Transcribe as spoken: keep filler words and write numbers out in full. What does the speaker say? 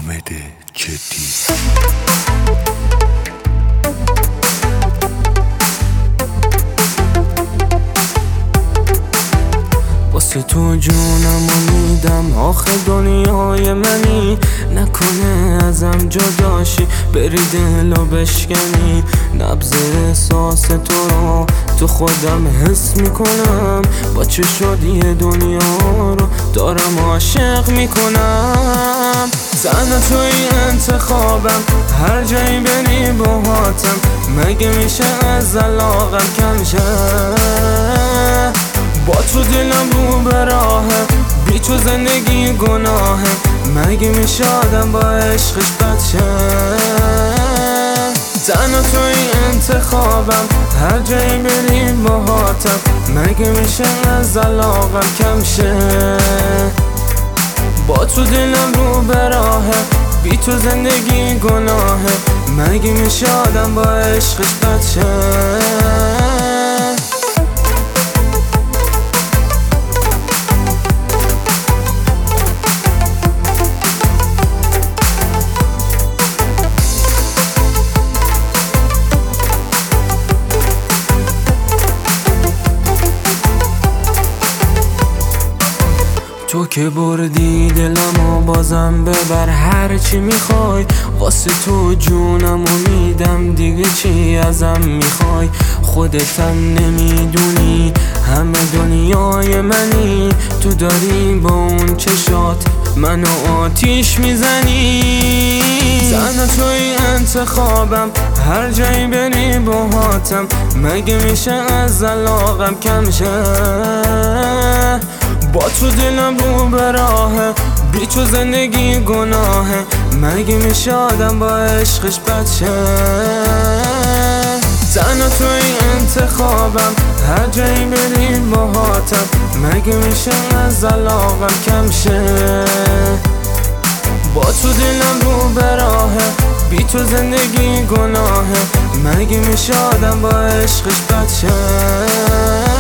حامد جدی. واسه تو جونمو میدم، آخه دنیای منی، نکنه ازم جداشی بری دلو بشکنی. نبض احساس تو رو تو خودم حس میکنم، با چه شدی دنیا رو دارم عاشق میکنم. زن توی انتخابم، هر جایی بری باهاتم، مگه میشه از علاقم کم شه؟ با تو دلم رو به راهه، بی تو زندگی گناهه، مگه میشه آدم با عشقش بد شه؟ تنها توی انتخابم، هر جایی بری باهاتم، مگه میشه از علاقم کم شه؟ با تو دلم رو به راهه، بی تو زندگی گناهه، مگه میشه آدم با عشقش بد شه؟ تو که بردی دلمو بازم ببر، هر چی میخوای واسه تو جونمو میدم، دیگه چی ازم میخوای؟ خودتم نمیدونی همه دنیای منی، تو داری با اون چشات منو آتیش میزنی. زن توی انتخابم، هر جایی بری باهاتم، مگه میشه از علاقم کم شه؟ با تو دلم رو به راهه، بی تو زندگی گناهه، مگه میشه آدم با عشقش بد شه؟ تنها توی انتخابم، هر جایی بری باهاتم، مگه میشه از علاقم کم شه؟ با تو دلم رو به راهه، بی تو زندگی گناهه، مگه میشه آدم با عشقش بد شه؟